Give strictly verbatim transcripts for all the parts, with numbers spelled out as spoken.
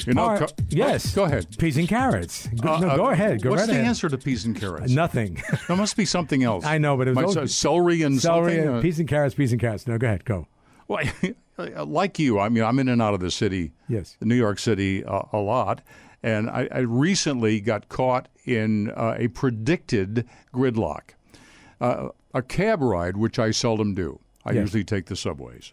first You know, part, co- yes. Go ahead. Peas and carrots. Go, Uh, no, uh, go ahead. Go What's right the ahead. answer to peas and carrots? Nothing. There must be something else. I know, but it was My, always- so- celery and Celery, something. and uh, peas and carrots, peas and carrots. No, go ahead. Go. Well, like you, I mean, I'm in and out of the city, Yes. New York City, uh, a lot. And I, I recently got caught in uh, a predicted gridlock. Uh, a cab ride, which I seldom do. I Yes. usually take the subways.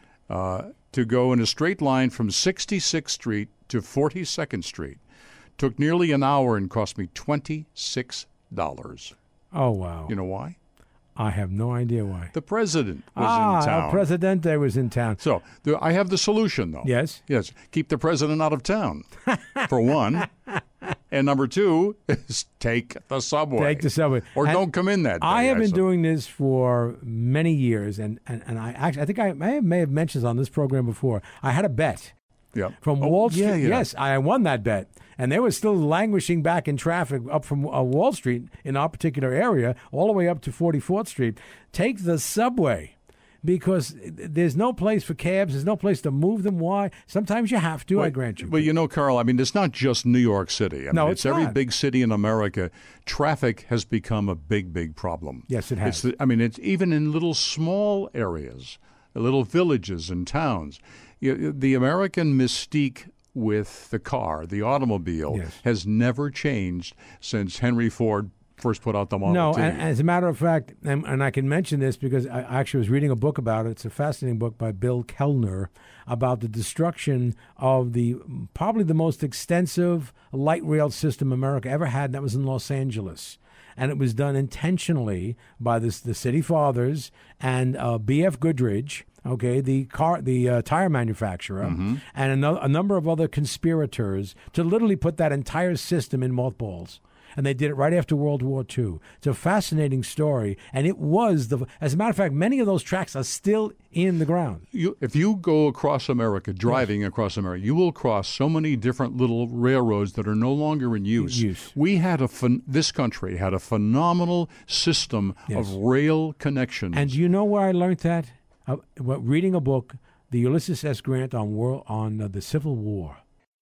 Uh, to go in a straight line from sixty-sixth Street to forty-second Street took nearly an hour and cost me twenty-six dollars. Oh, wow. You know why? I have no idea why. The president was ah, in town. El Presidente was in town. So the, I have the solution, though. Yes? Yes. Keep the president out of town, for one. And number two is take the subway. Take the subway. Or And don't come in that day. I have been said. doing this for many years, and, and, and I actually I think I may have, may have mentioned this on this program before. I had a bet Yeah. from Oh, Wall Street. yeah, yeah. Yes, I won that bet, and they were still languishing back in traffic up from uh, Wall Street in our particular area, all the way up to forty-fourth Street. Take the subway. Because there's no place for cabs. There's no place to move them. Why? Sometimes you have to, I grant you. But you know, Carl, I mean, it's not just New York City. I No, mean, it's every not. big city in America. Traffic has become a big, big problem. Yes, it has. It's the, I mean, it's even in little small areas, little villages and towns. You, the American mystique with the car, the automobile, Yes. has never changed since Henry Ford first put out the Model No, T. and, as a matter of fact, and, and I can mention this because I actually was reading a book about it. It's a fascinating book by Bill Kellner about the destruction of the probably the most extensive light rail system America ever had, and that was in Los Angeles. And it was done intentionally by this, the city fathers and uh, B F Goodrich, okay, the car, the uh, tire manufacturer, Mm-hmm. and a, a number of other conspirators to literally put that entire system in mothballs. And they did it right after World War Two. It's a fascinating story, and it was the. As a matter of fact, many of those tracks are still in the ground. You, if you go across America, driving yes. across America, you will cross so many different little railroads that are no longer in use. use. We had a phen- this country had a phenomenal system Yes. of rail connections. And do you know where I learned that? Uh, well, reading a book, the Ulysses S. Grant on world on uh, the Civil War.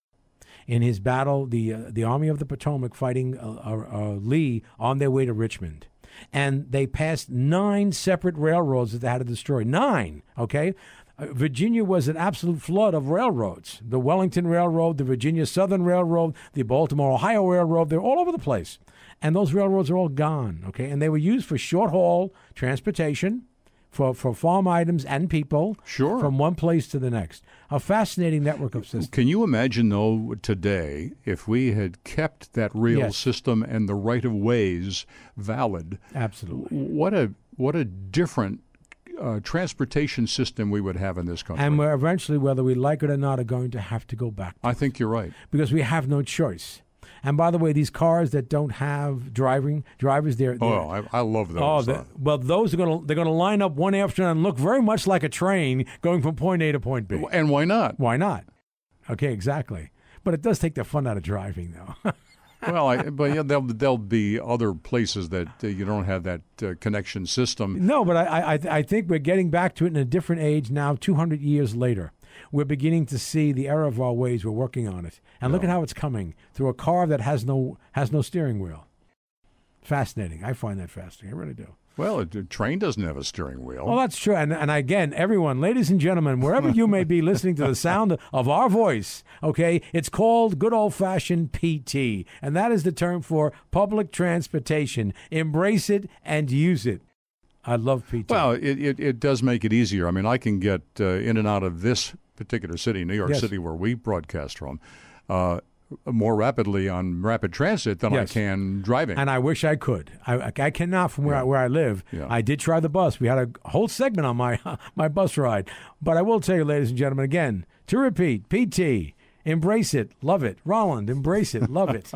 In his battle, the uh, the Army of the Potomac fighting uh, uh, uh, Lee on their way to Richmond. And they passed nine separate railroads that they had to destroy. Nine, okay? Uh, Virginia was an absolute flood of railroads. The Wellington Railroad, the Virginia Southern Railroad, the Baltimore Ohio Railroad, they're all over the place. And those railroads are all gone, okay? And they were used for short-haul transportation, for, for farm items and people Sure. from one place to the next. A fascinating network of systems. Can you imagine, though, today, if we had kept that rail Yes. system and the right-of-ways valid, Absolutely. what a what a different uh, transportation system we would have in this country. And we're eventually, whether we like it or not, are going to have to go back to I think you're right. because we have no choice. And by the way, these cars that don't have driving drivers, they're, they're Oh, I, I love those. oh, the, well, those are going to they're going to line up one after another and look very much like a train going from point A to point B. And why not? Why not? Okay, exactly. But it does take the fun out of driving, though. Well, I, but yeah, there'll, there'll be other places that uh, you don't have that uh, connection system. No, but I, I I think we're getting back to it in a different age now, two hundred years later. We're beginning to see the error of our ways. We're working on it. And look Yeah. at how it's coming through a car that has no has no steering wheel. Fascinating. I find that fascinating. I really do. Well, a, a train doesn't have a steering wheel. Well, that's true. And, and again, everyone, ladies and gentlemen, wherever you may be listening to the sound of our voice, okay, it's called good old-fashioned P T. And that is the term for public transportation. Embrace it and use it. I love P T. Well, it, it, it does make it easier. I mean, I can get uh, in and out of this particular city, New York Yes. City, where we broadcast from, uh, more rapidly on rapid transit than Yes. I can driving. And I wish I could. I, I cannot from where I, where I live. Yeah. I did try the bus. We had a whole segment on my my bus ride. But I will tell you, ladies and gentlemen, again, to repeat, P T, embrace it, love it. Roland, embrace it, love it.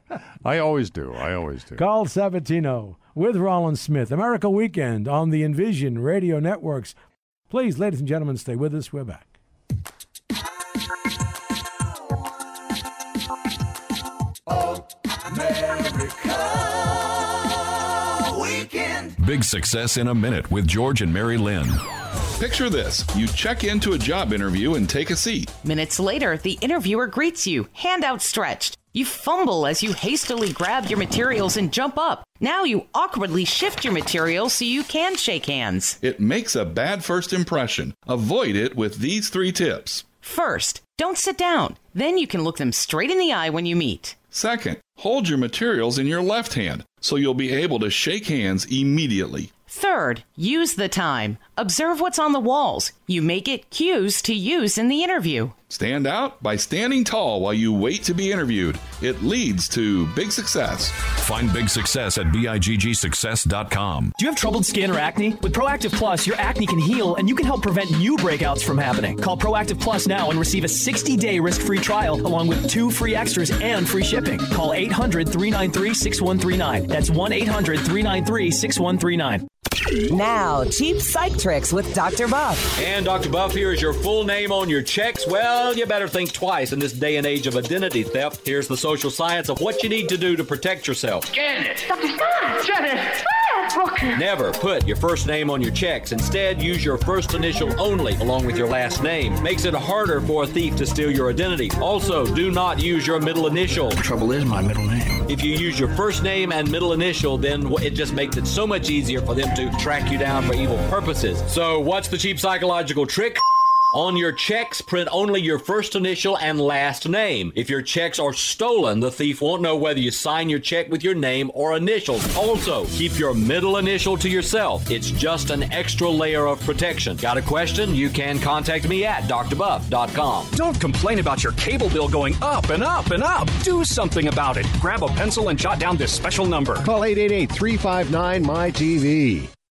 I always do. I always do. Carl Sabatino with Roland Smith. America Weekend on the Envision Radio Networks. Please, ladies and gentlemen, stay with us. We're back. America Weekend. Big Success in a Minute with George and Mary Lynn. Picture this. You check into a job interview and take a seat. Minutes later, the interviewer greets you, hand outstretched. You fumble as you hastily grab your materials and jump up. Now you awkwardly shift your materials so you can shake hands. It makes a bad first impression. Avoid it with these three tips. First, don't sit down. Then you can look them straight in the eye when you meet. Second, hold your materials in your left hand so you'll be able to shake hands immediately. Third, use the time. Observe what's on the walls. You make it cues to use in the interview. Stand out by standing tall while you wait to be interviewed. It leads to big success. Find Big Success at big success dot com. Do you have troubled skin or acne? With Proactive Plus, your acne can heal and you can help prevent new breakouts from happening. Call Proactive Plus now and receive a sixty-day risk-free trial along with two free extras and free shipping. Call eight hundred, three nine three, six one three nine. That's one eight hundred, three nine three, six one three nine. Now, cheap psych tricks with Doctor Buff. And Doctor Buff, here is your full name on your checks. Well, you better think twice in this day and age of identity theft. Here's the social science of what you need to do to protect yourself. Janet! Doctor Stop! Janet! Stop! Never put your first name on your checks. Instead, use your first initial only, along with your last name. Makes it harder for a thief to steal your identity. Also, do not use your middle initial. The trouble is my middle name. If you use your first name and middle initial, then it just makes it so much easier for them to track you down for evil purposes. So what's the cheap psychological trick? On your checks, print only your first initial and last name. If your checks are stolen, the thief won't know whether you sign your check with your name or initials. Also, keep your middle initial to yourself. It's just an extra layer of protection. Got a question? You can contact me at d r buff dot com. Don't complain about your cable bill going up and up and up. Do something about it. Grab a pencil and jot down this special number. Call eight eight eight, three five nine, M Y T V.